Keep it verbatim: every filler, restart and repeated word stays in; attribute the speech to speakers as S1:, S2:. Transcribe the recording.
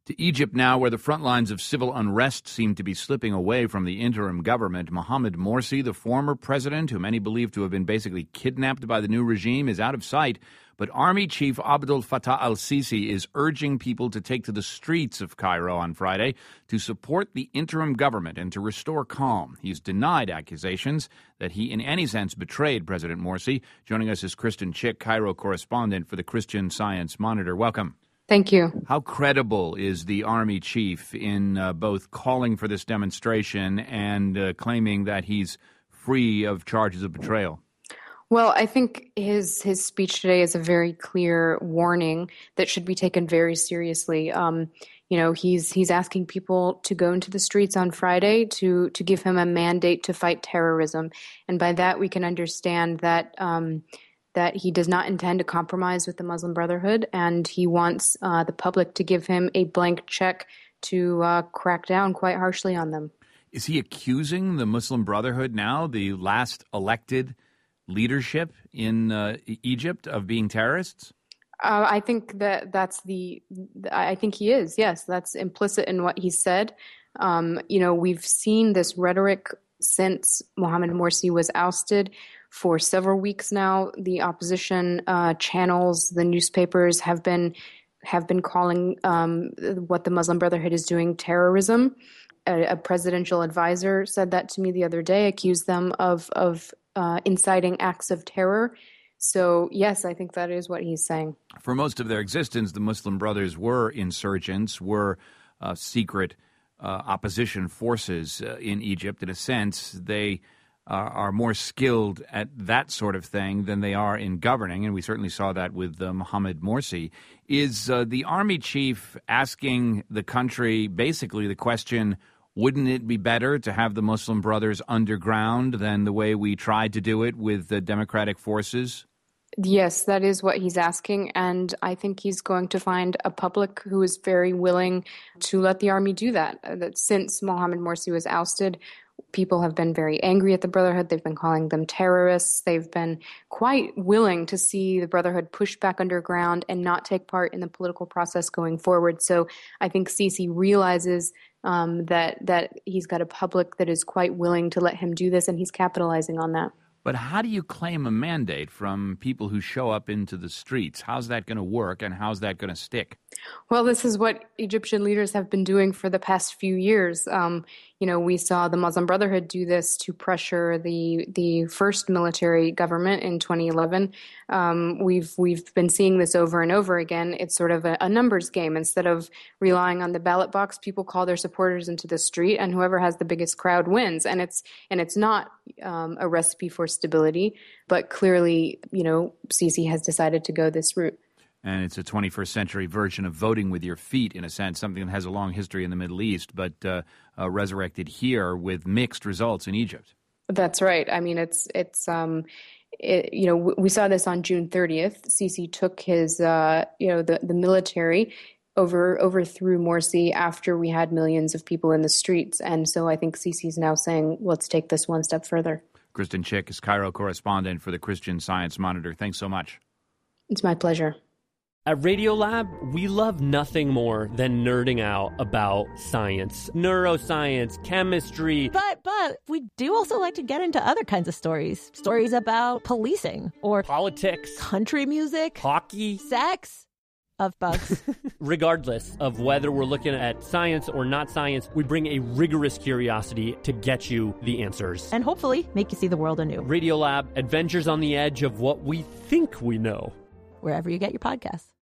S1: To Egypt now, where the front lines of civil unrest seem to be slipping away from the interim government. Mohamed Morsi, the former president, who many believe to have been basically kidnapped by the new regime, is out of sight. But Army Chief Abdel Fattah al-Sisi is urging people to take to the streets of Cairo on Friday to support the interim government and to restore calm. He's denied accusations that he in any sense betrayed President Morsi. Joining us is Kristen Chick, Cairo correspondent for the Christian Science Monitor. Welcome.
S2: Thank you.
S1: How credible is the Army chief in uh, both calling for this demonstration and uh, claiming that he's free of charges of betrayal?
S2: Well, I think his his speech today is a very clear warning that should be taken very seriously. Um, you know, he's he's asking people to go into the streets on Friday to to give him a mandate to fight terrorism, and by that we can understand that. Um, that he does not intend to compromise with the Muslim Brotherhood, and he wants uh, the public to give him a blank check to uh, crack down quite harshly on them.
S1: Is he accusing the Muslim Brotherhood now, the last elected leadership in uh, Egypt, of being terrorists?
S2: Uh, I think that that's the, I think he is, yes. That's implicit in what he said. Um, you know, we've seen this rhetoric since Mohamed Morsi was ousted. For several weeks now, the opposition uh, channels, the newspapers have been have been calling um, what the Muslim Brotherhood is doing terrorism. A, a presidential advisor said that to me the other day, accused them of of uh, inciting acts of terror. So, yes, I think that is what he's saying.
S1: For most of their existence, the Muslim Brothers were insurgents, were uh, secret uh, opposition forces uh, in Egypt. In a sense, they Uh, are more skilled at that sort of thing than they are in governing, and we certainly saw that with uh, Mohamed Morsi. Is uh, the army chief asking the country basically the question, wouldn't it be better to have the Muslim Brothers underground than the way we tried to do it with the democratic forces?
S2: Yes, that is what he's asking, and I think he's going to find a public who is very willing to let the army do that. Uh, that since Mohamed Morsi was ousted, people have been very angry at the Brotherhood. They've been calling them terrorists. They've been quite willing to see the Brotherhood push back underground and not take part in the political process going forward. So I think Sisi realizes um, that that he's got a public that is quite willing to let him do this, and he's capitalizing on that.
S1: But how do you claim a mandate from people who show up into the streets? How's that going to work, and how's that going to stick?
S2: Well, this is what Egyptian leaders have been doing for the past few years. Um, you know, we saw the Muslim Brotherhood do this to pressure the the first military government in twenty eleven. Um, we've we've been seeing this over and over again. It's sort of a, a numbers game. Instead of relying on the ballot box, people call their supporters into the street, and whoever has the biggest crowd wins. And it's and it's not um, a recipe for stability, but clearly, you know, Sisi has decided to go this route.
S1: And it's a twenty-first century version of voting with your feet, in a sense, something that has a long history in the Middle East, but uh, uh, resurrected here with mixed results in Egypt.
S2: That's right. I mean, it's, it's um, it, you know, we saw this on June thirtieth. Sisi took his, uh, you know, the, the military over overthrew Morsi after we had millions of people in the streets. And so I think Sisi's now saying, let's take this one step further.
S1: Kristen Chick is Cairo correspondent for the Christian Science Monitor. Thanks so much.
S2: It's my pleasure.
S3: At Radiolab, we love nothing more than nerding out about science, neuroscience, chemistry.
S4: But, but, we do also like to get into other kinds of stories. Stories about policing or
S3: politics,
S4: country music,
S3: hockey,
S4: sex, of bugs.
S3: Regardless of whether we're looking at science or not science, we bring a rigorous curiosity to get you the answers.
S4: And hopefully make you see the world anew.
S3: Radiolab, adventures on the edge of what we think we know.
S4: Wherever you get your podcasts.